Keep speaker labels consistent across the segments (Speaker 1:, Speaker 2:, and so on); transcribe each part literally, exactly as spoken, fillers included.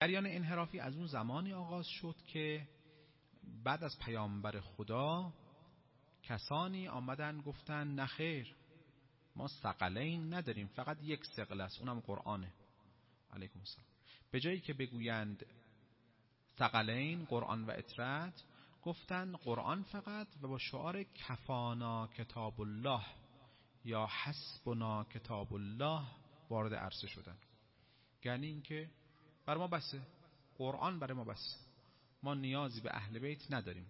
Speaker 1: جریان انحرافی از اون زمانی آغاز شد که بعد از پیامبر خدا کسانی آمدن گفتن نخیر، ما ثقلین نداریم، فقط یک ثقل است، اونم قرآنه. علیکم السلام. به جایی که بگویند ثقلین قرآن و اطرت، گفتن قرآن فقط و با شعار کفانا کتاب الله یا حسبنا کتاب الله وارد عرصه شدن. یعنی اینکه بر ما بسه، قرآن برای ما بسه، ما نیازی به اهل بیت نداریم.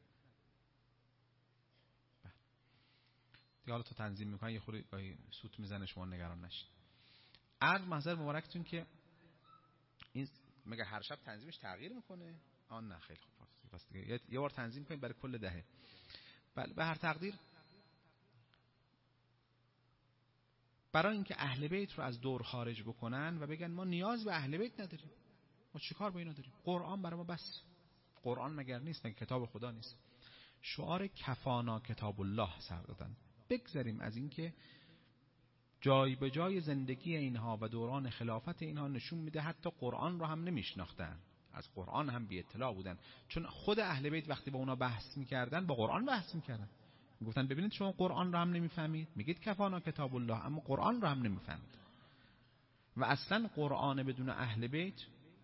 Speaker 1: دیگه حالا تو تنظیم میکنن یه خوری گاهی سوت میزنه، شما نگران نشید. عرض محضر مبارکتون که این مگه هر شب تنظیمش تغییر میکنه؟ آن نه، خیلی خوب، پس دیگه یه بار تنظیم کنید برای کل دهه. بله، به هر تقدیر برای اینکه اهل بیت رو از دور خارج بکنن و بگن ما نیاز به اهل بیت نداریم، ما چیکار با اینا داریم، قرآن برای ما بس. قرآن مگر نیست؟ مگر کتاب خدا نیست؟ شعار کفانا کتاب الله سر دادن. بگذاریم از اینکه جای به جای زندگی اینها و دوران خلافت اینها نشون میده حتی قرآن رو هم نمیشناختن، از قرآن هم بی اطلاع بودن، چون خود اهل بیت وقتی با اونا بحث میکردن با قرآن بحث میکردن، میگفتن ببینید شما قرآن رو هم نمیفهمید، میگید کفانا کتاب الله اما قرآن رو هم نمیفهمید. و اصلا قرآن بدون اهل بیت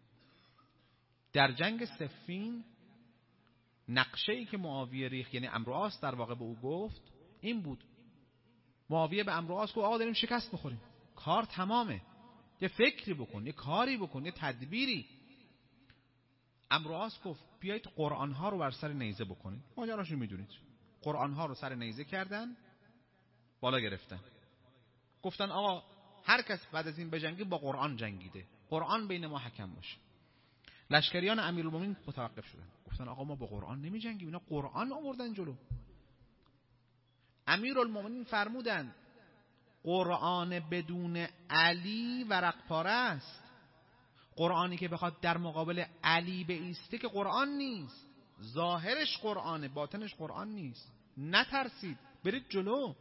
Speaker 1: در جنگ صفین نقشه‌ای که معاویه ریخت، یعنی عمرو عاص در واقع به او گفت این بود. معاویه به عمرو عاص گفت آقا داریم شکست می‌خوریم، کار تمامه، یه فکری بکن، یه کاری بکن، یه تدبیری. عمرو عاص گفت بیایید قرآن ها رو بر سر نیزه بکنید. ماجراش رو میدونید، قرآن ها رو سر نیزه کردن، بالا گرفتن، گفتن آقا هر کس بعد از این بجنگه با قرآن جنگیده، قرآن بین ما حکم باشه. لشکریان امیرالمومنین متوقف شدن، گفتن آقا ما با قرآن نمی جنگیم، اینا قرآن آوردن جلو. امیرالمومنین فرمودن قرآن بدون علی ورق پاره است، قرآنی که بخواد در مقابل علی بایسته که قرآن نیست، ظاهرش قرآنه باطنش قرآن نیست، نترسید برید جلو.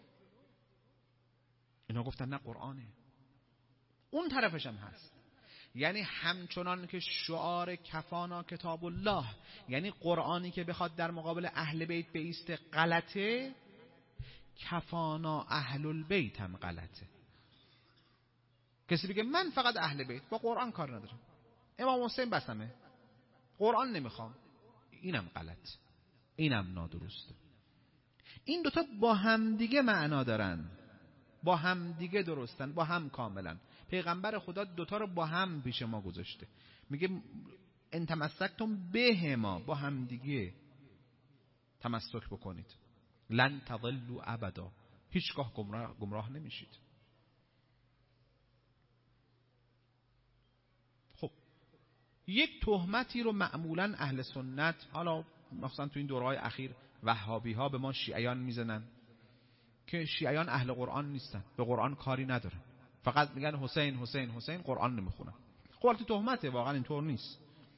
Speaker 1: اینا گفتن نه قرآنه. اون طرفش هم هست، یعنی همچنان که شعار کفانا کتاب الله، یعنی قرآنی که بخواد در مقابل اهل بیت بایسته غلطه، کفانا اهل البیت هم غلطه. کسی بگه من فقط اهل بیت با قرآن کار ندارم، امام حسین بسمه، قرآن نمیخوام، اینم غلط، اینم نادرسته. این دوتا با هم دیگه معنا دارن، با هم دیگه درستن، با هم کاملن. پیغمبر خدا دوتا رو با هم پیش ما گذاشته، میگه ان تمسکتم بهما، با هم دیگه تمسک بکنید، لن تضلوا ابدا، هیچگاه گمراه, گمراه نمیشید. خب یک تهمتی رو معمولا اهل سنت، حالا مثلا تو این دورهای اخیر وهابی ها به ما شیعیان میزنن که شیعیان اهل قرآن نیستن، به قرآن کاری ندارن، فقط میگن حسین حسین حسین، قرآن نمیخونن. خب البته تهمته، واقعا اینطور نیست.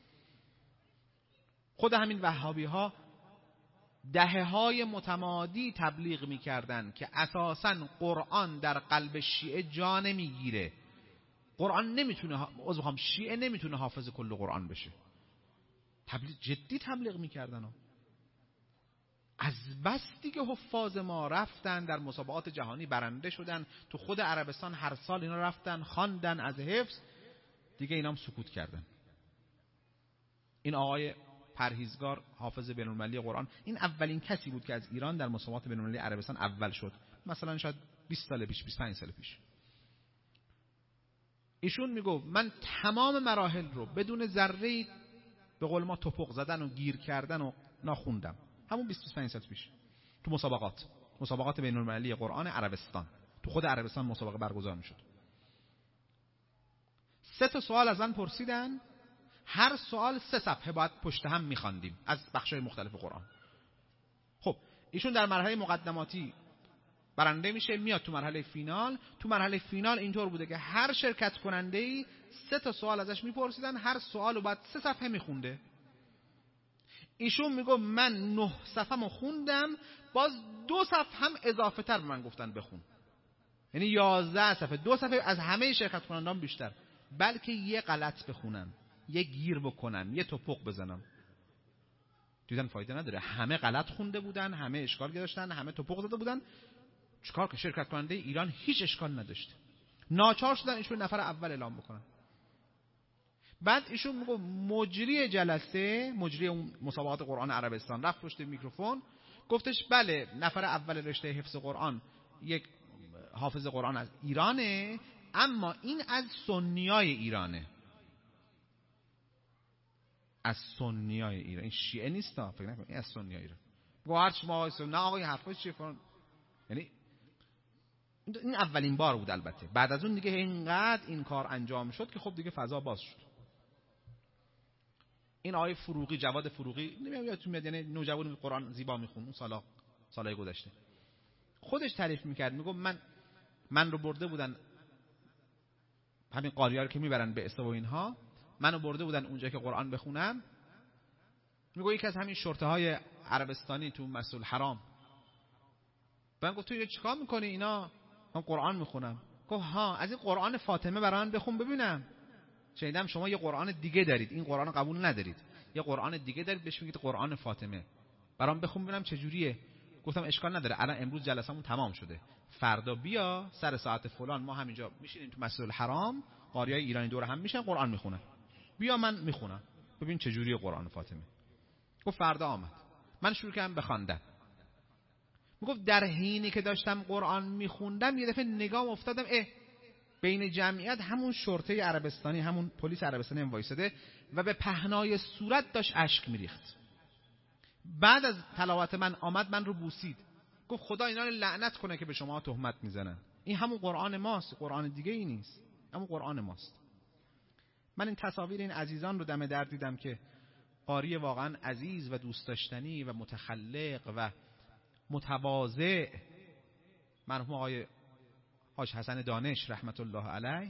Speaker 1: خود همین وهابی ها دهه های متمادی تبلیغ میکردن که اساساً قرآن در قلب شیعه جا نمیگیره، قرآن نمیتونه، عذر میخوام، شیعه نمیتونه حافظ کل قرآن بشه. تبلیغ جدی تبلیغ میکردن ها. از بس دیگه حفاظ ما رفتن در مسابقات جهانی برنده شدن، تو خود عربستان هر سال اینا رفتن خواندن از حفظ، دیگه اینا هم سکوت کردن. این آقای پرهیزگار حافظ بین‌المللی قرآن، این اولین کسی بود که از ایران در مسابقات بین‌المللی عربستان اول شد، مثلا شاید بیست سال پیش، بیست و پنج سال پیش. ایشون میگفت من تمام مراحل رو بدون ذره به قول ما توپق زدن و گیر کردن و ناخوندم، همون بیست و پنج سال پیش تو مسابقات مسابقات بین‌المللی قرآن عربستان، تو خود عربستان مسابقه برگزار میشد. سه تا سوال از من پرسیدن، هر سوال سه صفحه باید پشت هم میخواندیم از بخش‌های مختلف قرآن. خب ایشون در مرحله مقدماتی برنده میشه، میاد تو مرحله فینال. تو مرحله فینال اینطور بوده که هر شرکت کننده‌ای سه تا سوال ازش میپرسیدن، هر سوالو بعد سه صفحه میخونده. ایشون میگه من نه صفحه‌مو خوندم، باز دو صفحه هم اضافه تر به من گفتن بخون، یعنی یازده صفحه، دو صفحه از همه شرکت کنندگان بیشتر، بلکه یه غلط بخونم. یه گیر بکنم، یه توپق بزنم. دیدن فایده نداره. همه غلط خونده بودن، همه اشکال داشتن، همه توپق زده بودن. چیکار که شرکت کننده ایران هیچ اشکال نداشت. ناچار شدن ایشون نفر اول اعلام بکنن. بعد ایشون میگه مجری جلسه، مجری اون مسابقات قرآن عربستان رفت پشت میکروفون گفتش بله نفر اول رشته حفظ قرآن یک حافظ قرآن از ایرانه، اما این از سنیای ایرانه. از سنیای ایران، این شیعه نیست ها، فکر نکنید این از سنیای ایران. گفت هر چی ما نه آقا این حرفا چیه فلان. یعنی این اولین بار بود. البته بعد از اون دیگه اینقدر این کار انجام شد که خب دیگه فضا باز شد. این آقای فروغی، جواد فروغی، نمی‌یادتون میاد، یعنی نوجوان قرآن زیبا میخون اون سالا سالای گذشته، خودش تعریف میکرد، میگفت من من رو برده بودن همین قاری‌ها رو که میبرن به استوا و اینها، منو برده بودن اونجا که قرآن بخونم. میگه یکی از همین شرطه های عربستانی تو مسجد الحرام من گفت تو چیکار میکنی؟ اینا من قرآن میخونم. گفت ها، از این قرآن فاطمه برای من بخون ببینم. شنیدم شما یه قرآن دیگه دارید، این قرآن قبول ندارید، یه قرآن دیگه دارید بهش میگید قرآن فاطمه، برام بخون ببینم چه جوریه. گفتم اشکال نداره، الان امروز جلسمون تمام شده، فردا بیا سر ساعت فلان ما همینجا میشینیم تو مسجد الحرام، قاریای ایرانی دور هم میشن قرآن میخونن، بیا من میخونم ببین چه جوریه قرآن فاطمه. گفت فردا آمد، من شروع کردم به خواندن. میگفت در حینی که داشتم قرآن میخوندم یه دفعه نگام افتادم، اه بین جمعیت همون شرطه عربستانی، همون پلیس عربستانی هم وایساده و به پهنای صورت داشت اشک میریخت. بعد از تلاوت من آمد، من رو بوسید، گفت خدا اینا رو لعنت کنه که به شما تهمت میزنن، این همون قرآن ماست، قرآن دیگه ای نیست، همون قرآن ماست. من این تصاویر این عزیزان رو دم در دیدم که قاری واقعا عزیز و دوست داشتنی و متخلق و متواضع، مرحوم آقای حاج حسن دانش رحمت الله علیه،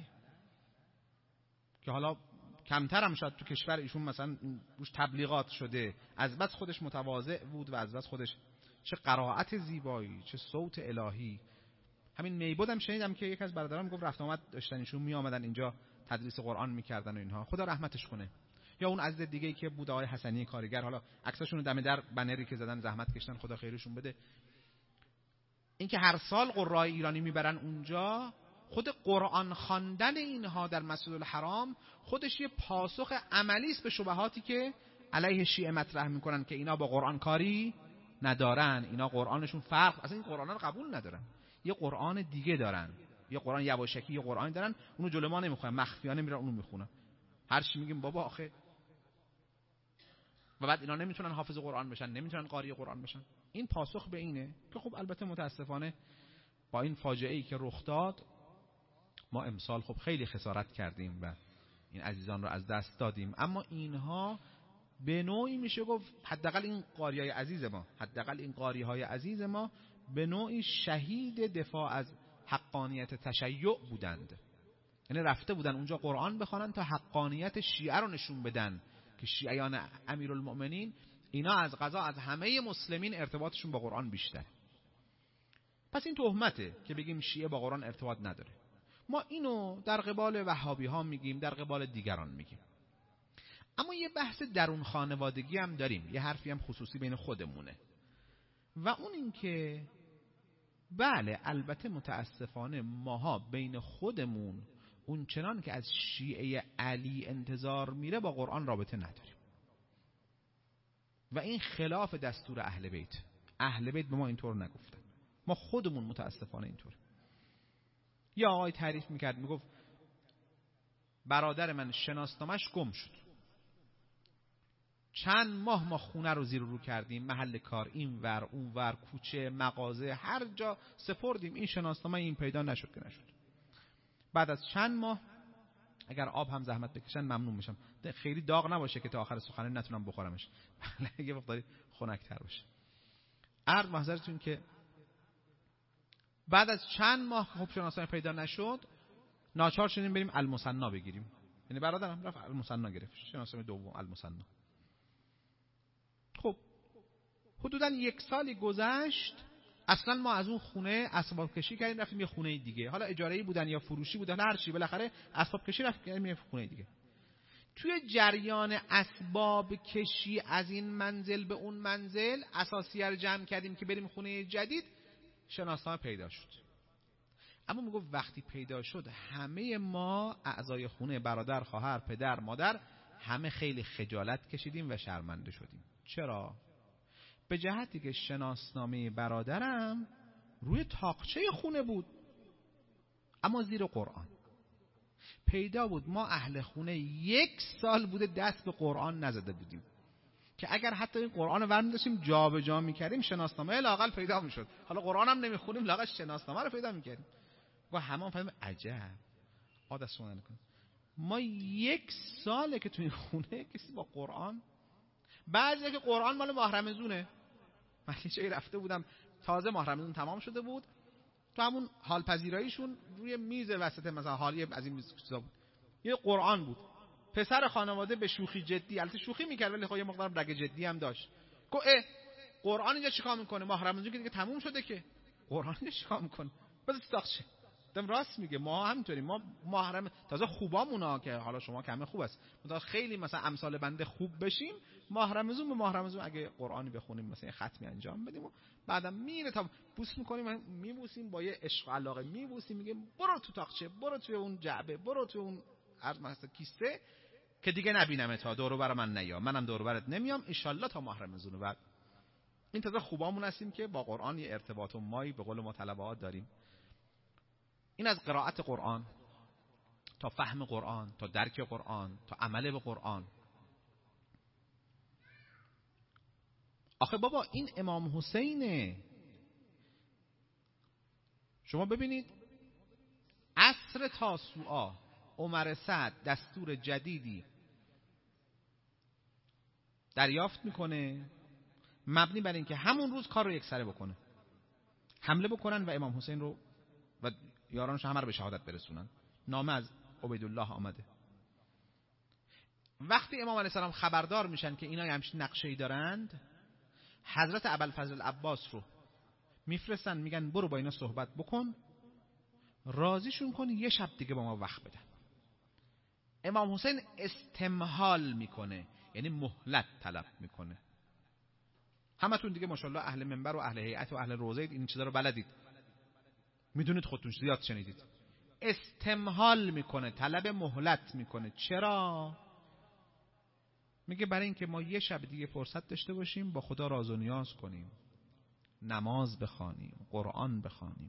Speaker 1: که حالا کمتر هم شاید تو کشور ایشون مثلا روش تبلیغات شده، از بس خودش متواضع بود و از بس خودش چه قرائت زیبایی، چه صوت الهی. همین میبود هم شنیدم که یک از برادران گفت رفت آمد داشتن ایشون می آمدن اینجا تدریس قرآن میکردن و اینها، خدا رحمتش کنه. یا اون عزیز دیگه‌ای که بود آقای حسنی کارگر، حالا عکساشون رو دم در بنری که زدن زحمت کشتن، خدا خیرشون بده. اینکه هر سال قرای ایرانی میبرن اونجا، خود قرآن خواندن اینها در مسجد الحرام خودش یه پاسخ عملی است به شبهاتی که علیه شیعه مطرح میکنن که اینا با قرآن کاری ندارن، اینا قرآنشون فرق، اصلا این قرآن رو قبول ندارن، یه قرآن دیگه دارن، یه قرآن یواشکی، یه قرآن دارن، اونو جلو ما نمیخونن، مخفیانه میرن اونو میخونن. هر چی میگیم بابا آخه، و بعد اینا نمیتونن حافظ قرآن بشن، نمیتونن قاری قرآن بشن. این پاسخ به اینه که خب البته متاسفانه با این فاجعه ای که رخ داد ما امسال خب خیلی خسارت کردیم و این عزیزان رو از دست دادیم، اما اینها به نوعی میشه گفت حداقل این قاریای عزیز ما، حداقل این قاریهای عزیز ما به نوعی شهید دفاع از حقانیت تشیع بودند. یعنی رفته بودن اونجا قرآن بخوانن تا حقانیت شیعه رو نشون بدن که شیعیان امیرالمؤمنین اینا از قضا از همه مسلمین ارتباطشون با قرآن بیشتر. پس این تهمته که بگیم شیعه با قرآن ارتباط نداره. ما اینو در قبال وهابی ها میگیم، در قبال دیگران میگیم. اما یه بحث درون خانوادگی هم داریم، یه حرفی هم خصوصی بین خودمونه، و اون این که بله البته متاسفانه ماها بین خودمون اون چنان که از شیعه علی انتظار میره با قرآن رابطه نداریم و این خلاف دستور اهل بیت. اهل بیت به ما اینطور نگفتن، ما خودمون متاسفانه اینطور. یا آقای تعریف میکرد، میگفت برادر من شناسنامش گم شد، چند ماه ما خونه رو زیر و رو کردیم، محل کار این ور اون ور، کوچه، مغازه، هر جا سپردیم، این شناسنامه این پیدا نشد که نشد. بعد از چند ماه اگر آب هم زحمت بکشن ممنون میشم، خیلی داغ نباشه که تا آخر سخنرانی نتونم بخورمش، یه وقت خنک‌تر باشه. عرض محضرتون که بعد از چند ماه خب شناسنامه پیدا نشد، ناچار شدیم بریم المثنا بگیریم. یعنی برادرم رفت المثنا گرفت، شناسنامه دوم المثنا. خب حدوداً یک سالی گذشت، اصلا ما از اون خونه اسباب کشی کردیم رفتیم یه خونه دیگه، حالا اجاره‌ای بودن یا فروشی بودن هر چی، بالاخره اسباب کشی رفتیم یه خونه دیگه. توی جریان اسباب کشی از این منزل به اون منزل اساسیه رو جمع کردیم که بریم خونه جدید، شناسنامه پیدا شد. اما میگه وقتی پیدا شد همه ما اعضای خونه، برادر، خواهر، پدر، مادر، همه خیلی خجالت کشیدیم و شرمنده شدیم. چرا؟ به جهتی که شناسنامه برادرم روی تاقچه خونه بود، اما زیر قرآن پیدا بود. ما اهل خونه یک سال بوده دست به قرآن نزده بودیم که اگر حتی این قرآن رو ورمی داشتیم جا به جا میکردیم شناسنامه لااقل پیدا میشد. حالا قرآن هم نمیخونیم، لااقل شناسنامه رو پیدا میکردیم. و همون فهمیم عجب عادت شما نکنه. ما یک ساله که تو این خونه کسی با قرآن، بعضی که قرآن مال ماه رمضونه. من یه جایی رفته بودم تازه ماه رمضون تمام شده بود، تو همون حال پذیراییشون روی میز وسط مثلا حالی از این میز چیزا بود، یه قرآن بود. پسر خانواده به شوخی جدی، البته شوخی میکرد ولی خب یه مقدار رگ جدی هم داشت، گفت اه قرآن اینجا چیکار میکنه؟ ماه رمضون که دیگه تموم شده که قرآن اینجا چیکار میکنه؟ بذار تاخچه. دم راست میگه، ما همینطوریم. ما محرم تازه خوبامونا که حالا شما کمه خوب است، مثلا خیلی مثلا امثال بنده خوب بشیم، ماه رمضون به ماه رمضون اگه قرآنی بخونیم مثلا ختمی انجام بدیم و بعدم میره تا بوس میکنیم، میبوسیم با یه عشق و علاقه میبوسیم، میگیم برو تو تاقچه، برو توی اون جعبه، برو توی اون عرض مثلا کیسه که دیگه نبینم تا دور و بر من نیا، منم دور و برت نمیام ان شاء الله تا ماه رمضون. بعد این تازه خوبامون هستیم که با قرآن یه ارتباط و مایی به قول ما طلبات داریم. این از قرائت قرآن تا فهم قرآن، تا درک قرآن، تا عمل به قرآن. آخه بابا این امام حسینه. شما ببینید عصر تاسوعا عمر سعد دستور جدیدی دریافت میکنه مبنی بر اینکه همون روز کار رو یکسره بکنه، حمله بکنن و امام حسین رو و یارانش همه رو به شهادت برسونن. نامه از عبیدالله آمده. وقتی امام علیه السلام خبردار میشن که اینا همچین نقشه‌ای دارند، حضرت ابوالفضل العباس رو میفرستن، میگن برو با اینا صحبت بکن، راضیشون کن یه شب دیگه با ما وقت بدن. امام حسین استمهال میکنه، یعنی مهلت طلب میکنه. همتون دیگه ماشاءالله اهل منبر و اهل هیئت و اهل روزه این چیزا رو بلدید، میدونید، خودتون زیاد شنیدید. استمهال میکنه، طلب مهلت میکنه. چرا؟ میگه برای اینکه ما یه شب دیگه فرصت داشته باشیم با خدا راز و نیاز کنیم، نماز بخوانیم، قرآن بخوانیم.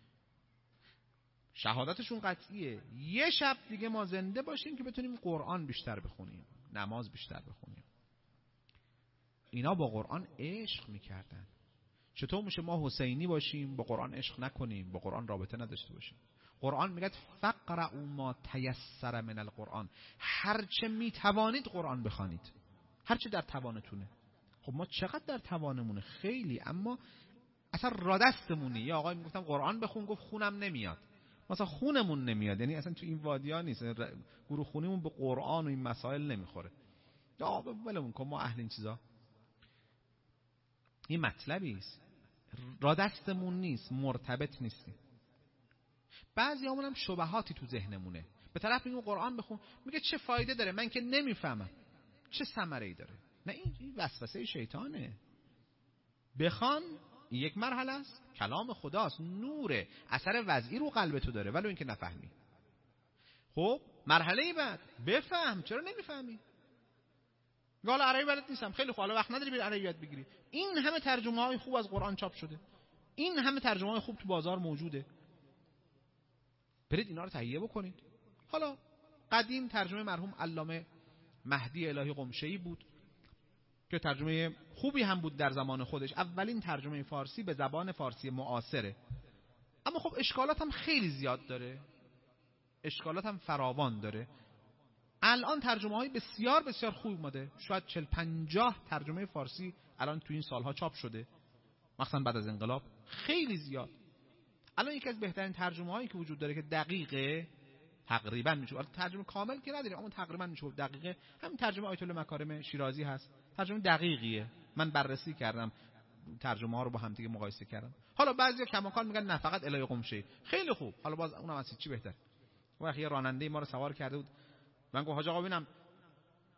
Speaker 1: شهادتشون قطعیه، یه شب دیگه ما زنده باشیم که بتونیم قرآن بیشتر بخونیم، نماز بیشتر بخونیم. اینا با قرآن عشق میکردن. چطور میشه ما حسینی باشیم با قرآن عشق نکنیم، با قرآن رابطه نداشته باشیم؟ قرآن میگه فقرؤوا ما تیسر من القرآن، هرچه میتوانید قرآن بخوانید، هرچه در توانتونه. خب ما چقدر در توانمونه؟ خیلی. اما اصلا را دستمونه. یا آقای میگفتم قرآن بخون، گفت خونم نمیاد. مثلا خونمون نمیاد، یعنی اصلا تو این وادیا نیست، گروه خونیمون به قرآن و این مسائل نمیخوره. یا ولمون کن، ما اهل این چیزا. این مطلبی است، را دستمون نیست، مرتبط نیستیم. بعضی همون هم شبهاتی تو ذهنمونه، به طرف میگم قرآن بخون، میگه چه فایده داره، من که نمیفهمم، چه ثمره‌ای داره. نه، این وسوسه شیطانه. بخوان، این یک مرحله است، کلام خداست، نوره، اثر وضعی رو قلب تو داره، ولو اینکه نفهمی. خب مرحله بعد بفهم، چرا نمیفهمی؟ حالا عربی بلد نیستم، خیلی خوب، حالا وقت نداری بری عربی یاد بگیری. این همه ترجمه های خوب از قرآن چاپ شده، این همه ترجمه های خوب تو بازار موجوده، برید اینا رو تهیه بکنید. حالا قدیم ترجمه مرحوم علامه مهدی الهی قمشه‌ای بود که ترجمه خوبی هم بود در زمان خودش، اولین ترجمه فارسی به زبان فارسی معاصره. اما خب اشکالات هم خیلی زیاد داره، اشکالات هم فراوان داره. الان ترجمه های بسیار بسیار خوب اومده، شاید چهل پنجاه ترجمه فارسی الان تو این سالها چاپ شده، مثلا بعد از انقلاب، خیلی زیاد. الان یکی از بهترین ترجمه هایی که وجود داره که دقیقه، تقریبا میشه، ترجمه کامل که نداریم اما تقریبا میشه دقیقه، همین ترجمه آیت الله مکارم شیرازی هست. ترجمه دقیقیه، من بررسی کردم ترجمه ها رو با هم دیگه مقایسه کردم. حالا بعضیا کماکان میگن نه فقط الهی قمشه‌ای، خیلی خوب، حالا باز اونم از چی بهتر. وقتی راننده ما رو سوار کرده بود، من گفتم حاج آقا ببینم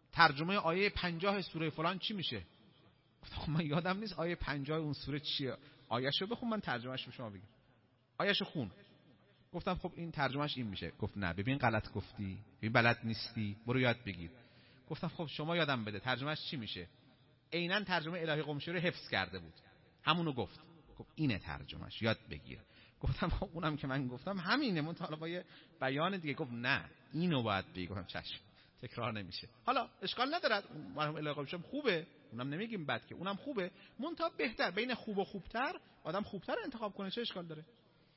Speaker 1: ترجمه آیه پنجاه سوره فلان چی میشه؟ گفتم من یادم نیست آیه پنجاه اون سوره چیه، آیه‌شو بخون من ترجمه‌اش رو شما بگم. آیه‌شو خون. گفتم خب این ترجمهش این میشه. گفت نه ببین غلط گفتی، ببین بلد نیستی، برو یاد بگیر. گفتم خب شما یادم بده ترجمهش چی میشه. عیناً ترجمه الهی قمشی رو حفظ کرده بود، همونو گفت. گفت اینه ترجمهش، یاد بگیر. گفتم خب اونم که من گفتم همینه، من حالا با یه بیان دیگه. گفت نه اینو باید بگی. گفتم چشم، تکرار نمیشه. حالا اشکال نداره، مرحوم الهی قمشی خوبه، اونم نمیگیم بد که، اونم خوبه، منتها بهتر بین خوب و خوبتر آدم خوبتر انتخاب کنه، چه اشکال داره؟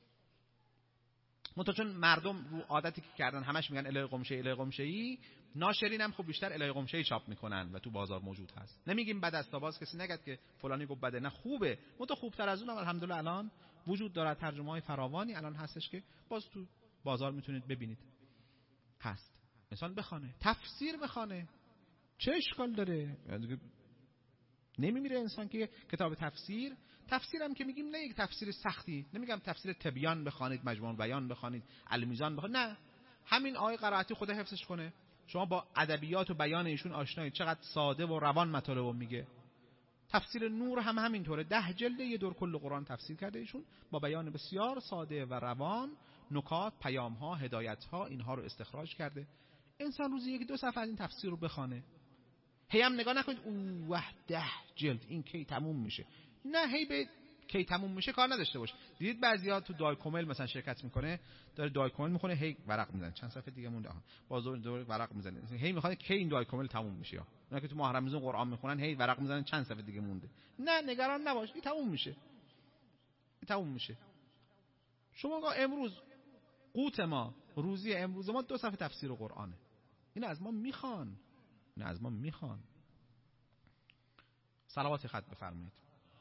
Speaker 1: منتها چون مردم رو عادتی که کردن همش میگن الهی قمشی الهی قمشی، ناشرین هم خب بیشتر الهی قمشی چاپ میکنن و تو بازار موجود هست. نمیگیم بد است، تا باز کسی نگد که فلانی گفت بده، نه خوبه. منتها خوبتر از اونم الحمدلله الان وجود داره، ترجمه های فراوانی الان هستش که باز تو بازار میتونید ببینید هست. انسان بخونه، تفسیر بخونه، چه اشکال داره؟ نمیمیره انسان که کتاب تفسیر. تفسیرم که میگیم نه یک تفسیر سختی، نمیگم تفسیر تبیان بخوانید، مجموع بیان بخوانید، المیزان بخوانید، نه، همین آیه قرائتی خود حفظش کنه. شما با ادبیات و بیان ایشون آشنایید، چقدر ساده و روان مطالب میگه. تفسیر نور هم همینطوره، ده جلد یه دور کل قرآن تفسیر کرده ایشون با بیان بسیار ساده و روان، نکات، پیام ها، هدایت ها، اینها رو استخراج کرده. انسان روزی یک دو صفحه از این تفسیر رو بخونه. هی هم نگاه نکنید اوه واه ده جلد این کی تموم میشه، نه، هی به کی تموم میشه کار نداشته باش. دیدید بعضیا تو دعای کامل مثلا شرکت میکنه، داره دعای کامل میخونه، هی ورق میزنه، چند صفحه دیگه مونده، باز دور ورق میزنه، هی میخواد کی این دعای کامل تموم میشه. یا اونا که تو ماه رمضان قرآن میخونن هی ورق میزنن چند صفحه دیگه مونده، نه نگران نباش، این تموم میشه، این تموم میشه. شما امروز قوت ما، روزی امروز ما دو صفحه تفسیر قرآنه، این از ما میخوان، این از ما میخوان. صلوات خط بفرمایید.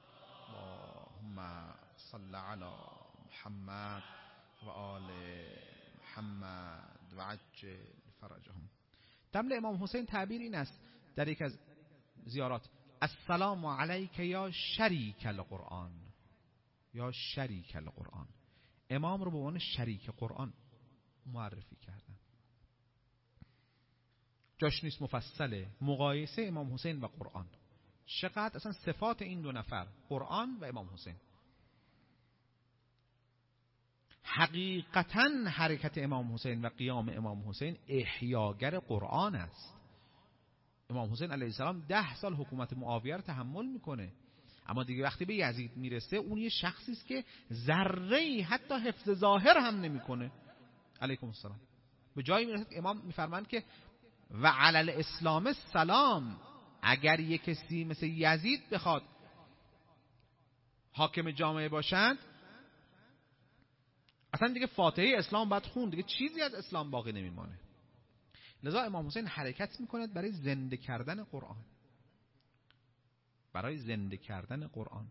Speaker 1: اللهم صل علی محمد و آل محمد و عجل فرجهم. در امام حسین تعبیر این است در یک از زیارات: السلام علیک یا شریک القرآن، یا شریک القرآن. امام رو به عنوان شریک قرآن معرفی کردن. جاش نیست مفصله مقایسه امام حسین و قرآن، چقدر اصلا صفات این دو نفر، قرآن و امام حسین. حقیقتاً حرکت امام حسین و قیام امام حسین احیاگر قرآن است. امام حسین علیه السلام ده سال حکومت معاویه رو تحمل میکنه، اما دیگه وقتی به یزید میرسه اون یه شخصی است که ذره‌ای حتی حفظ ظاهر هم نمیکنه. علیکم السلام. به جایی میرسه که امام میفرمایند که و علی الاسلام السلام، اگر یک کسی مثل یزید بخواد حاکم جامعه باشند اصلا دیگه فاتحه اسلام باید خون، دیگه چیزی از اسلام باقی نمیمانه. لذا امام حسین حرکت میکند برای زنده کردن قرآن، برای زنده کردن قرآن.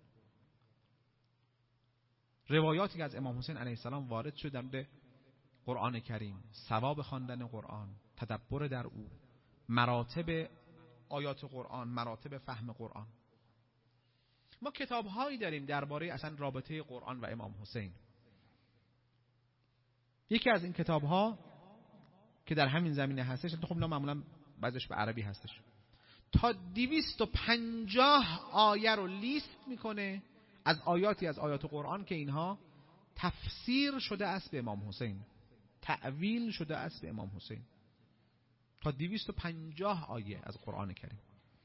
Speaker 1: روایاتی که از امام حسین علیه السلام وارد شد در قرآن کریم، ثواب خواندن قرآن، تدبر در او، مراتب آیات قرآن، مراتب فهم قرآن. ما کتاب‌هایی داریم درباره اصلا رابطه قرآن و امام حسین. یکی از این کتاب‌ها که در همین زمینه هستش، خب اینا معمولا بعضیش به عربی هستش، تا دویست و پنجاه آیه رو لیست میکنه از آیاتی از آیات قرآن که اینها تفسیر شده است به امام حسین، تأویل شده است به امام حسین. تا دویست و پنجاه آیه از قرآن کریم.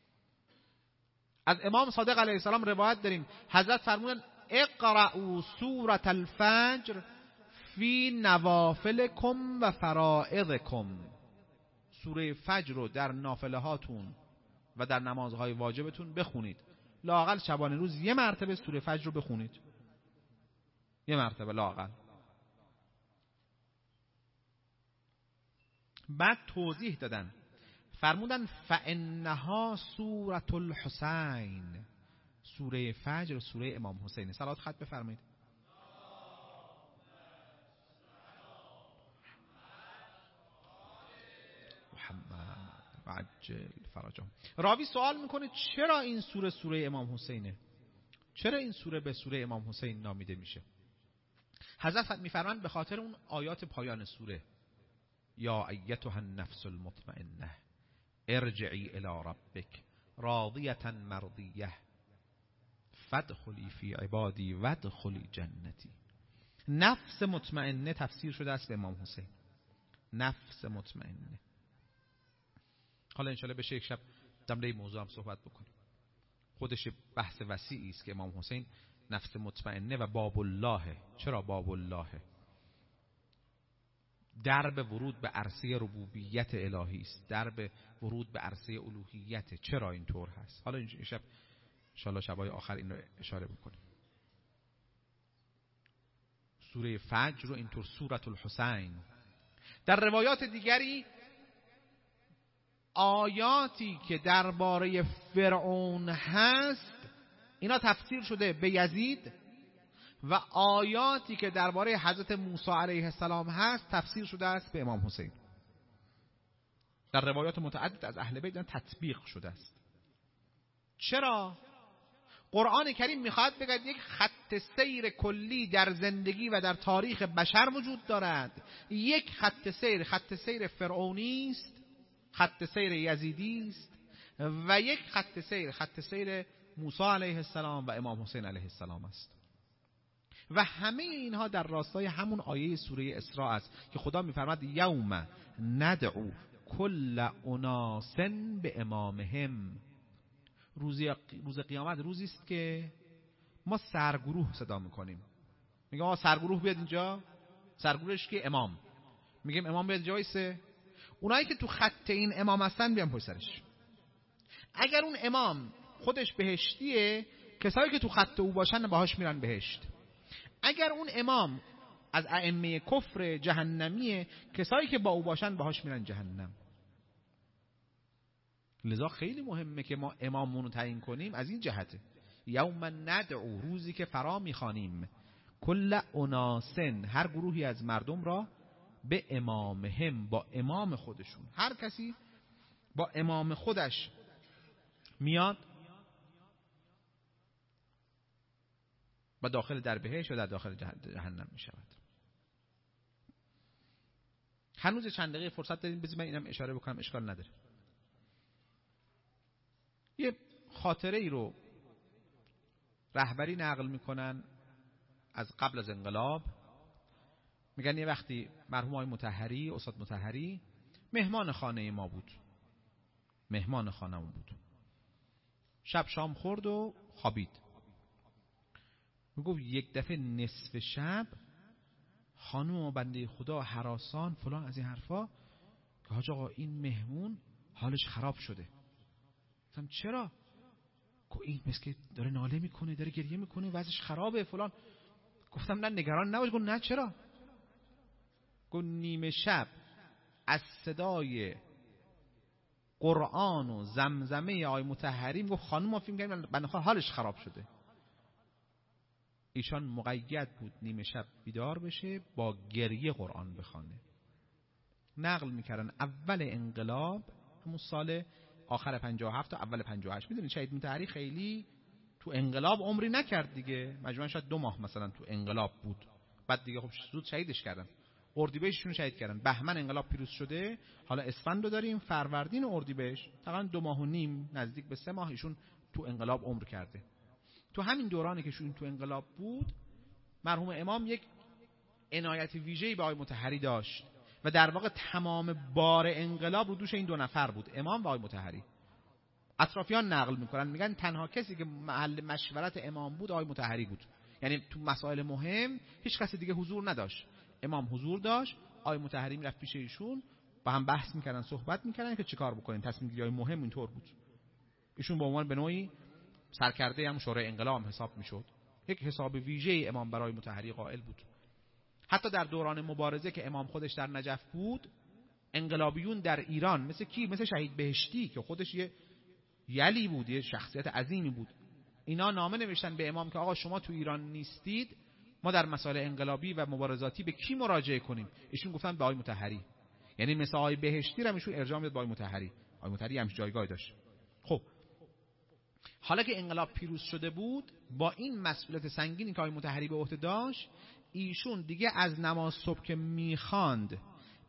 Speaker 1: از امام صادق علیه السلام روایت داریم حضرت فرمودن اقرأوا سورة الفجر فی نوافلکم و فرائضکم. سوره فجر رو در نافله هاتون و در نمازهای واجبتون بخونید. لااقل شبانه روز یه مرتبه سوره فجر رو بخونید، یه مرتبه لااقل. بعد توضیح دادن، فرمودن فانها سوره الحسین، سوره فجر سوره امام حسین. صلوات خط بفرمایید. محمد و عجل فرجهم. راوی سوال میکنه چرا این سوره سوره امام حسینه؟ چرا این سوره به سوره امام حسین نامیده میشه؟ حضرت میفرمایند به خاطر اون آیات پایان سوره، یا ایتها النفس المطمئنه ارجعی الی ربک راضیة مرضیه فادخلی فی عبادی وادخلی جنتی. نفس مطمئنه تفسیر شده است به امام حسین. نفس مطمئنه. حالا انشاءالله بشه یک شب در این موضوع هم صحبت بکنیم. خودش بحث وسیعی است که امام حسین نفس مطمئنه و باب الله. چرا باب الله؟ درب ورود به عرصه ربوبیت الهی است، درب ورود به عرصه الوهیت. چرا اینطور هست؟ حالا این شب انشاءالله شبای آخر این رو اشاره بکنیم. سوره فجر رو اینطور سورة الحسین. در روایات دیگری آیاتی که درباره فرعون هست اینا تفسیر شده به یزید و آیاتی که درباره حضرت موسی علیه السلام هست تفسیر شده است به امام حسین. در روایات متعدد از اهل بیت تطبیق شده است. چرا؟ قرآن کریم میخواد بگه یک خط سیر کلی در زندگی و در تاریخ بشر وجود دارد. یک خط سیر، خط سیر فرعونی است، خط سیر یزیدی است و یک خط سیر، خط سیر موسی علیه السلام و امام حسین علیه السلام است. و همه اینها در راستای همون آیه سوره اسراء است که خدا میفرماد یوم ندعو کل اناس به امامهم. روز قیامت روزی است که ما سرگروه صدا میکنیم. میگم آقا سرگروه بیاد اینجا. سرگروهش که امام. میگیم امام بیاد اینجا وایسه. اونایی که تو خط این امام هستن بیان پشت سرش. اگر اون امام خودش بهشتیه، کسایی که تو خط او باشن باهاش میرن بهشت. اگر اون امام از ائمه کفر جهنمیه، کسایی که با او باشن باهاش میرن جهنم. لذا خیلی مهمه که ما اماممون رو تعیین کنیم از این جهته. یوم ندعو، روزی که فرا میخوانیم، کل اناسن، هر گروهی از مردم را، به امامهم، با امام خودشون. هر کسی با امام خودش میاد و داخل در بهشت و در داخل جهنم می شود. هنوز چند دقیقه فرصت داریم، بذارید من اینم اشاره بکنم، اشکال نداره. یه خاطره ای رو رهبری نقل میکنن از قبل از انقلاب. میگن یه وقتی مرحوم آقای مطهری، استاد مطهری مهمان خانه ما بود. مهمان خانه‌مون بود. شب شام خورد و خوابید. میگفت یک دفعه نصف شب خانم و بنده خدا هراسان فلان از این حرفا که حاج آقا این مهمون حالش خراب شده. گفتم چرا؟ گفت این مثل که داره ناله میکنه، داره گریه میکنه، وضعش خرابه فلان. گفتم نه نگران نباش. گفت نه چرا؟ گفت نیمه شب از صدای قرآن و زمزمه آقای مطهری گفت خانم ما فیلم کردیم بنده خدا حالش خراب شده. ایشان مقید بود نیمه شب بیدار بشه با گریه قرآن بخونه. نقل میکردن اول انقلاب، همون سال آخر پنجاه و هفت تا اول پنجاه و هشت، میدونید شهید مطهری خیلی تو انقلاب عمری نکرد دیگه، مجموعاً شاید دو ماه مثلا تو انقلاب بود، بعد دیگه خب زود شهیدش کردن. اردیبهشتشون شهید کردن. بهمن انقلاب پیروز شده، حالا اسفند رو داریم، فروردین و اردیبهشت، تقریبا دو ماه و نیم نزدیک به سه ماه ایشون تو انقلاب عمر کرده. تو همین دورانی که ایشون تو انقلاب بود، مرحوم امام یک عنایت ویژه‌ای به آقای مطهری داشت و در واقع تمام بار انقلاب رو دوش این دو نفر بود، امام و آقای مطهری. اطرافیان نقل میکنن میگن تنها کسی که محل مشورت امام بود آقای مطهری بود. یعنی تو مسائل مهم هیچ کسی دیگه حضور نداشت. امام حضور داشت، آقای مطهری میرفت پیش ایشون، با هم بحث میکردن، صحبت میکردن که چیکار بکنین، تصمیم گیری‌های مهم اینطور بود. ایشون به عنوان به نوعی سرکرده هم شورای انقلاب هم حساب میشد. یک حساب ویژه امام برای مطهری قائل بود. حتی در دوران مبارزه که امام خودش در نجف بود، انقلابیون در ایران مثل کی؟ مثل شهید بهشتی که خودش یه یلی بود، یه شخصیت عظیمی بود. اینا نامه نوشتن به امام که آقا شما تو ایران نیستید، ما در مسائل انقلابی و مبارزاتی به کی مراجعه کنیم؟ ایشون گفتن به آقای مطهری. یعنی مثل آقای بهشتی رو ایشون ارجاع میداد به آقای مطهری. آقای مطهری همش جایگاه داشت. خب حالا که انقلاب پیروز شده بود، با این مسئولیت سنگینی که آقای مطهری به عهده داشت، ایشون دیگه از نماز صبح که میخواند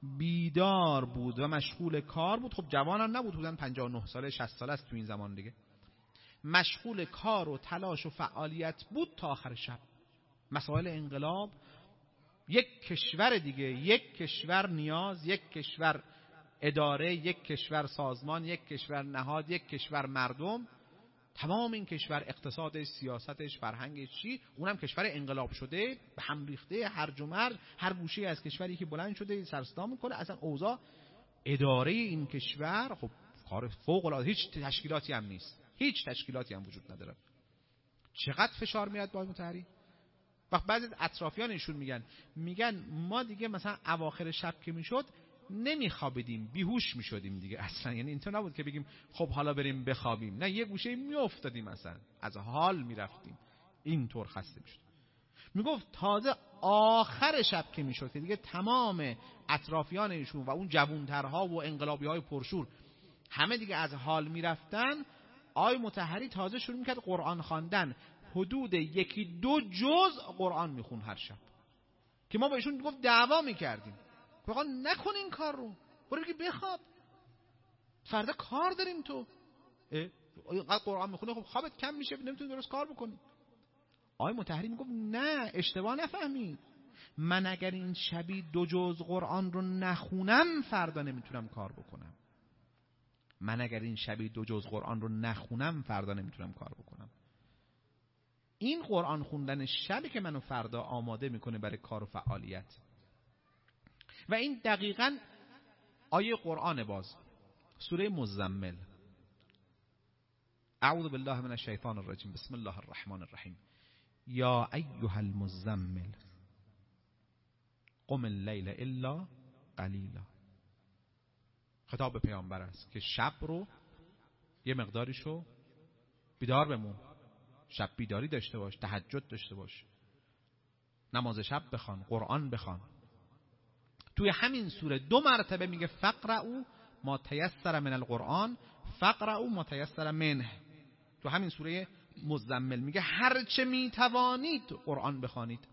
Speaker 1: بیدار بود و مشغول کار بود. خب جوانم نبود، بودن پنجاه و نه ساله شصت ساله است تو این زمان دیگه. مشغول کار و تلاش و فعالیت بود تا آخر شب. مسائل انقلاب، یک کشور دیگه، یک کشور نیاز، یک کشور اداره، یک کشور سازمان، یک کشور نهاد، یک کشور مردم، تمام این کشور اقتصادش، سیاستش، فرهنگش چی، اونم کشور انقلاب شده، به هم ریخته، هرج و مرج، هر گوشه از کشوری که بلند شده سرصدا میکنه. اصلا اوضاع اداره این کشور خب کار فوق العاده، هیچ تشکیلاتی هم نیست، هیچ تشکیلاتی هم وجود نداره. چقدر فشار میاد با مطهری؟ وقت بعضی از اطرافیانشون میگن میگن ما دیگه مثلا اواخر شب که میشد نمیخوابیدیم، بیهوش میشدیم دیگه اصلا. یعنی اینطور نبود که بگیم خب حالا بریم بخوابیم، نه، یه گوشه میافتادیم، اصلا از حال میرفتیم، اینطور خسته میشد. میگفت تازه آخر شب که میشد که دیگه تمام اطرافیانشون و اون جوانترها و انقلابی‌های پرشور همه دیگه از حال میرفتن، آقای مطهری تازه شروع میکرد قرآن خواندن. حدود یکی دو جز قرآن میخون هر شب، که ما با ایشون گفت دعوا میکردیم، آقا نکن این کار رو، برو بگی بخواب، فردا کار داریم. تو اینقدر قرآن میخونی، خب خوابت کم میشه، نمیتونی درست کار بکنی. آقای مطهری میگفت نه، اشتباه نفهمید، من اگر این شبی دو جز قرآن رو نخونم فردا نمیتونم کار بکنم. من اگر این شبی دو جز قرآن رو نخونم فردا نمیتونم کار بکنم. این قرآن خوندن شبی که منو فردا آماده میکنه برای کار و فعالیت. و این دقیقاً آیه قرآن باز سوره مزمل. اعوذ بالله من الشیطان الرجیم، بسم الله الرحمن الرحیم. یا ایها المزمل قم اللیل الا قلیلا. خطاب به پیامبر است که شب رو یه مقداریشو بیدار بمون، شب بیداری داشته باش، تهجد داشته باش، نماز شب بخوان، قرآن بخوان. توی همین سوره دو مرتبه میگه فقرؤ ما تیسر من القرآن، فقرؤ ما تیسر منه. تو همین سوره مزمل میگه هر چه میتوانید قرآن بخوانید.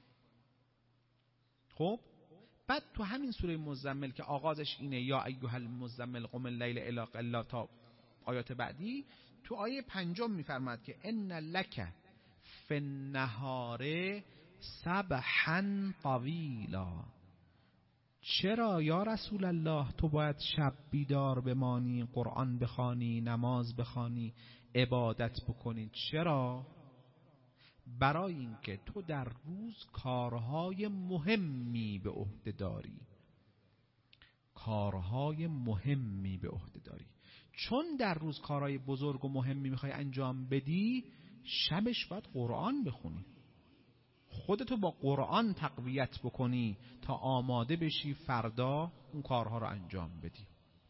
Speaker 1: خب بعد تو همین سوره مزمل که آغازش اینه یا ایها المزمل قم اللیل الا قلیلا تا آیات بعدی، تو آیه پنجم میفرماد که ان لک فی النهار سبحا طویلا. چرا یا رسول الله تو باید شب بیدار بمانی، قرآن بخوانی، نماز بخوانی، عبادت بکنی؟ چرا؟ برای اینکه تو در روز کارهای مهمی به عهده داری، کارهای مهمی به عهده داری. چون در روز کارهای بزرگ و مهمی میخوای انجام بدی، شبش باید قرآن بخونی، خودتو با قرآن تقویت بکنی تا آماده بشی فردا اون کارها رو انجام بدی.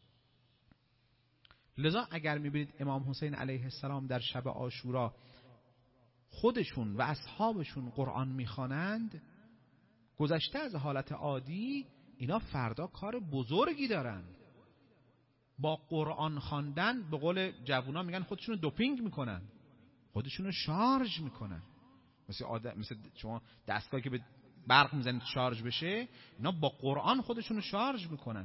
Speaker 1: لذا اگر میبینید امام حسین علیه السلام در شب عاشورا خودشون و اصحابشون قرآن میخوانند، گذشته از حالت عادی اینا فردا کار بزرگی دارن. با قرآن خواندن به قول جوونا میگن خودشونو دوپینگ میکنن، خودشونو شارژ میکنن. مثل آدم، مثل شما دستگاهی که به برق میزنید شارژ بشه، اینا با قرآن خودشونو شارژ میکنن،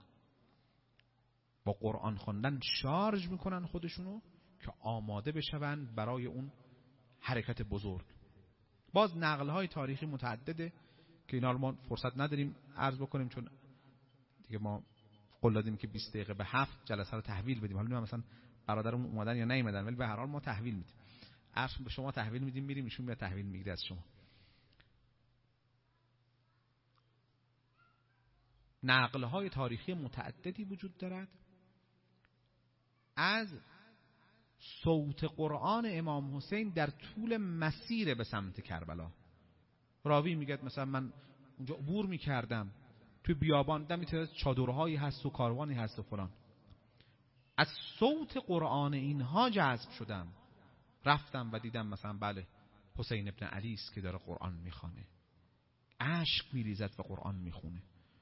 Speaker 1: با قرآن خواندن شارژ میکنن خودشونو که آماده بشون برای اون حرکت بزرگ. باز نقل‌های تاریخی متعدده که اینا رو ما فرصت نداریم عرض بکنیم، چون دیگه ما قول دادیم که بیست دقیقه به هفت جلسه رو تحویل بدیم. حالا مثلا برادرمون اومدن یا نیومدن، ولی به هر حال ما تحویل میدیم. عرض به شما تحویل میدیم، میریم ایشون میاد تحویل میگیره از شما. نقل‌های تاریخی متعددی وجود دارد از صوت قرآن امام حسین در طول مسیر به سمت کربلا. راوی میگه مثلا من اونجا عبور میکردم توی بیابان، دیدم یه چادرهایی هست و کاروانی هست و فلان، از صوت قرآن اینها جذب شدم، رفتم و دیدم مثلا بله حسین ابن علی است که داره قرآن میخوانه، اشک میریزد و قرآن میخونه.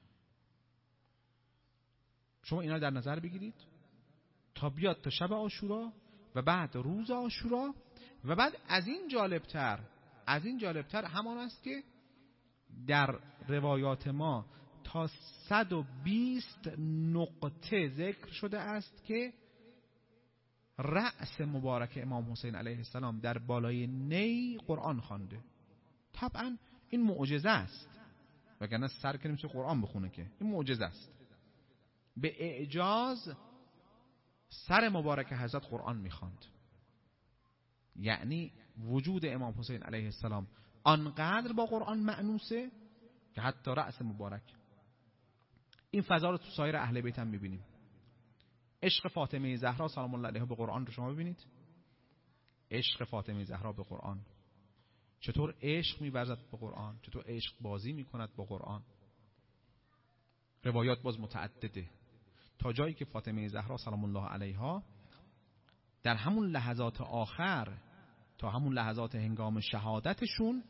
Speaker 1: شما اینا در نظر بگیرید تا بیاد تا شب عاشورا و بعد روز عاشورا. و بعد از این جالبتر از این جالبتر همان است که در روایات ما تا صد و بیست نقطه ذکر شده است که رأس مبارک امام حسین علیه السلام در بالای نی قرآن خوانده. طبعا این معجزه است، وگرنه سر که نمیشه قرآن بخونه که. این معجزه است. به اعجاز سر مبارک حضرت قرآن میخواند. یعنی وجود امام حسین علیه السلام آنقدر با قرآن مأنوسه که حتی رأس مبارک. این فضا رو تو سایر اهل بیت هم میبینیم. عشق فاطمه زهرا سلام الله علیها به قرآن رو شما ببینید. عشق فاطمه زهرا به قرآن، چطور عشق می‌ورزد به قرآن، چطور عشق بازی می‌کند با قرآن. روایات باز متعدده تا جایی که فاطمه زهرا سلام الله علیها در همون لحظات آخر، تا همون لحظات هنگام شهادتشون،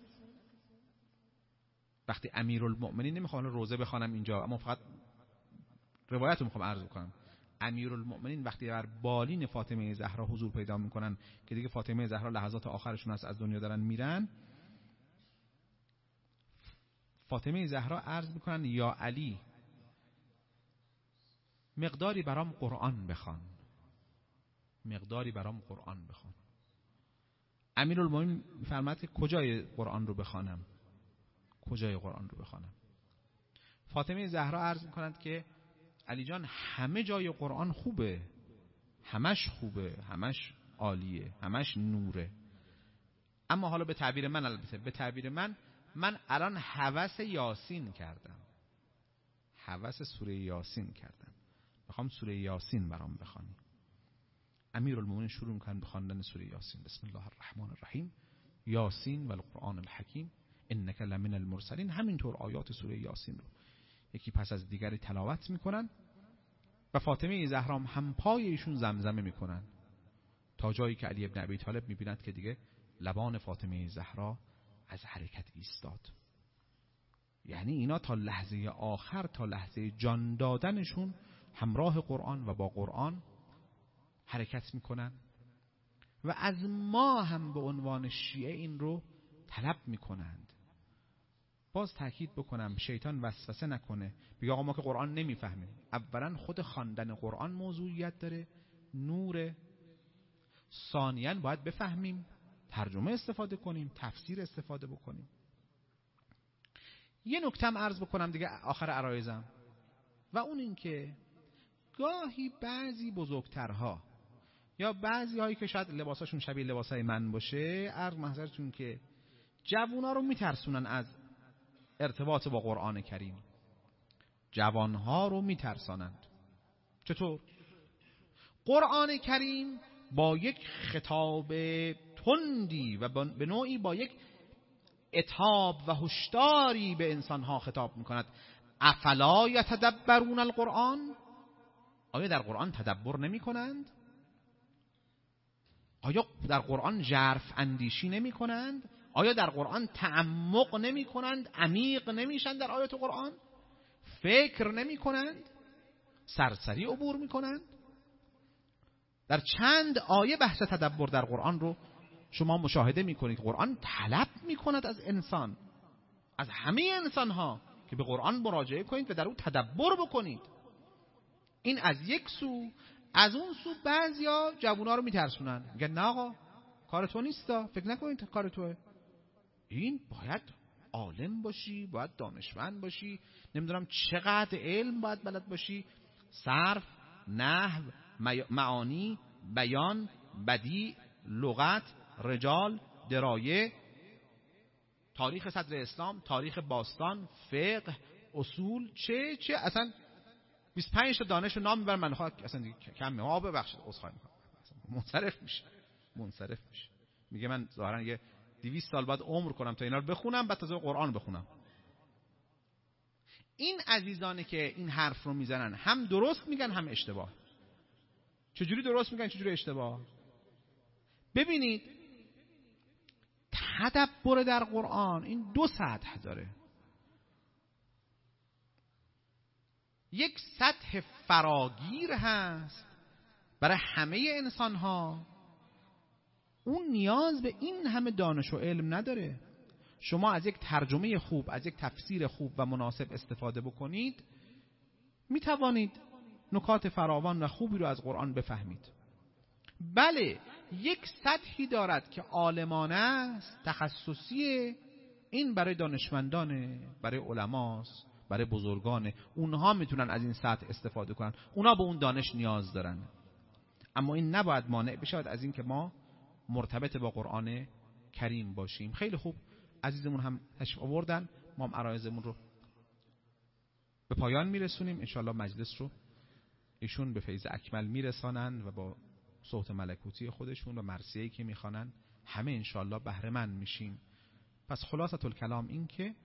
Speaker 1: وقتی امیرالمؤمنین، نمیخوام روزه بخوانم اینجا اما فقط روایت رو میخوام عرض کنم، امیرالمؤمنین وقتی بر بالین فاطمه زهرا حضور پیدا میکنن که دیگه فاطمه زهرا لحظات آخرشون هست، از دنیا دارن میرن، فاطمه زهرا عرض میکنن یا علی مقداری برام قرآن بخوان، مقداری برام قرآن بخوان. امیرالمؤمنین میفرماد که کجای قرآن رو بخوانم، کجای قرآن رو بخوانم. فاطمه زهرا عرض میکنند که علی جان همه جای قرآن خوبه، همش خوبه، همش عالیه، همش نوره، اما حالا به تعبیر من، البته به تعبیر من، من الان هوس یاسین کردم، هوس سوره یاسین کردم، میخوام سوره یاسین برام بخوانی. امیرالمومنین شروع میکنن به خواندن سوره یاسین. بسم الله الرحمن الرحیم، یاسین و القرآن الحکیم انک لمن المرسلین. همینطور آیات سوره یاسین رو یکی پس از دیگری تلاوت میکنن و فاطمه زهرا هم پای ایشون زمزمه میکنن تا جایی که علی ابن ابی طالب میبیند که دیگه لبان فاطمه زهرا از حرکت ایستاد. یعنی اینا تا لحظه آخر، تا لحظه جان دادنشون همراه قرآن و با قرآن حرکت میکنن و از ما هم به عنوان شیعه این رو طلب میکنند. باز تاکید بکنم شیطان وسوسه نکنه بگه آقا ما که قرآن نمیفهمیم. اولا خود خواندن قرآن موضوعیت داره، نوره. ثانیاً باید بفهمیم، ترجمه استفاده کنیم، تفسیر استفاده بکنیم. یه نکتم عرض بکنم دیگه آخر عرایزم، و اون این که گاهی بعضی بزرگترها یا بعضی هایی که شاید لباساشون شبیه لباسای من باشه، عرض محضرتون که جوونا رو میترسونن از ارتباط با قرآن کریم، جوانها رو میترسانند. چطور؟ قرآن کریم با یک خطاب تندی و به نوعی با یک عتاب و هشداری به انسانها خطاب میکند. افلا یتدبرون القرآن؟ آیا در قرآن تدبر نمی کنند؟ آیا در قرآن ژرف اندیشی نمی کنند؟ آیا در قرآن تعمق نمی کنند؟ عمیق نمیشن در آیات قرآن؟ فکر نمی کنند؟ سرسری عبور می کنند؟ در چند آیه بحث تدبر در قرآن رو شما مشاهده می کنید. قرآن طلب می کند از انسان، از همه انسان ها، که به قرآن مراجعه کنید و در اون تدبر بکنید. این از یک سو. از اون سو بعضیا جوونا رو میترسونن، میگن نه آقا کار تو نیستا، فکر نکنید کار توه، این باید عالم باشی، باید دانشمند باشی، نمیدونم چقدر علم باید بلد باشی، صرف، نحو، معانی، بیان، بدیع، لغت، رجال، درایه، تاریخ صدر اسلام، تاریخ باستان، فقه، اصول، چه چه اصلا بیست و پنج تا دانش رو نام میبرم، من خواهد اصلا دیگه کم میام. آبه بخشید عذرخواهی میکنم، منصرف میشه منصرف میشه میگه من ظاهرا یه دویست سال بعد عمر کنم تا اینا رو بخونم، بعد تازه قرآن بخونم. این عزیزانی که این حرف رو میزنن هم درست میگن هم اشتباه. چجوری درست میگن چجوری اشتباه؟ ببینید تدبر در قرآن این دو سطح داره. یک سطح فراگیر هست برای همه انسان ها، اون نیاز به این همه دانش و علم نداره. شما از یک ترجمه خوب، از یک تفسیر خوب و مناسب استفاده بکنید، می توانید نکات فراوان و خوبی رو از قرآن بفهمید. بله، یک سطحی دارد که عالمانه است، تخصصیه، این برای دانشمندانه، برای علماست، برای بزرگانه، اونها میتونن از این سطح استفاده کنن، اونها به اون دانش نیاز دارن. اما این نباید مانع بشود از این که ما مرتبط با قرآن کریم باشیم. خیلی خوب، عزیزمون هم تشریف آوردن، ما هم عرایضمون رو به پایان میرسونیم. انشاءالله مجلس رو ایشون به فیض اکمل میرسانن و با صوت ملکوتی خودشون و مرثیه‌ای که میخوانن همه انشاءالله بهره مند میشیم. پس خلاصه الکلام این که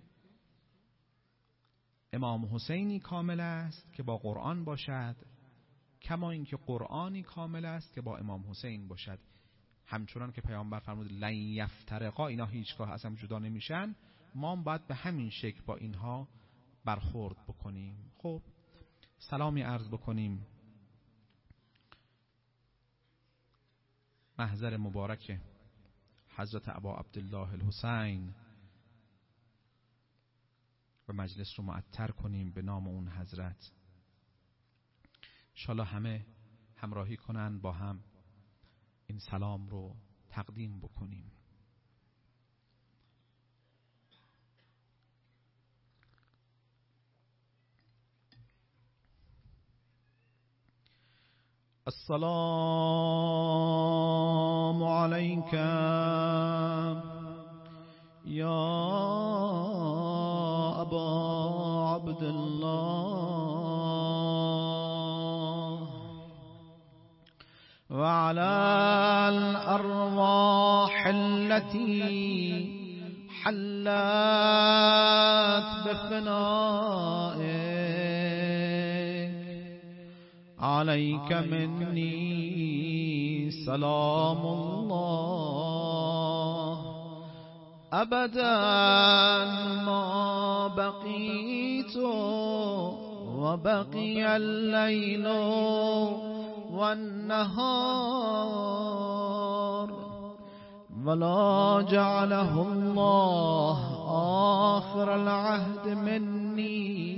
Speaker 1: امام حسینی کامل است که با قرآن باشد، کما اینکه قرآنی کامل است که با امام حسین باشد. همچنان که پیامبر فرمود لن یفترقا، اینا هیچگاه از هم جدا نمیشن، ما هم باید به همین شکل با اینها برخورد بکنیم. خب سلامی عرض بکنیم محضر مبارک حضرت ابا عبدالله الحسین و مجلس رو معطر کنیم به نام اون حضرت. انشاءالله همه همراهی کنن، با هم این سلام رو تقدیم بکنیم. السلام علیک یا ابا عبدالله وعلى الأرواح التي حلت بفنائك عليك مني سلام الله أبدا ما بقيت وبقي الليل والنهار ولا جعله الله آخر العهد مني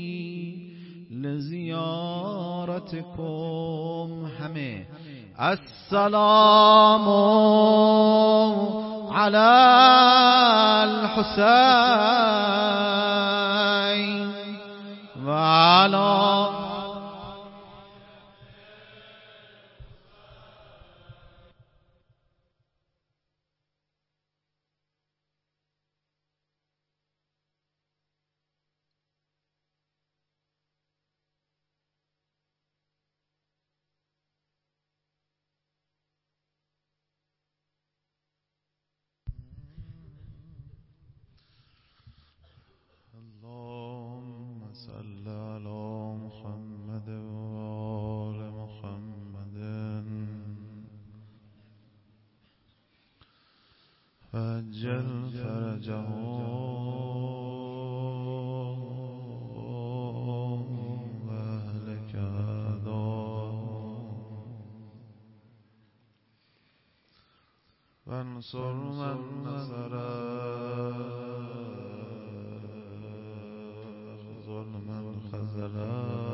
Speaker 1: لزيارتكم همه. السلام على الحسين وعلى فجل فرجه واهلك دار وانصر من نصر ظلما خذلا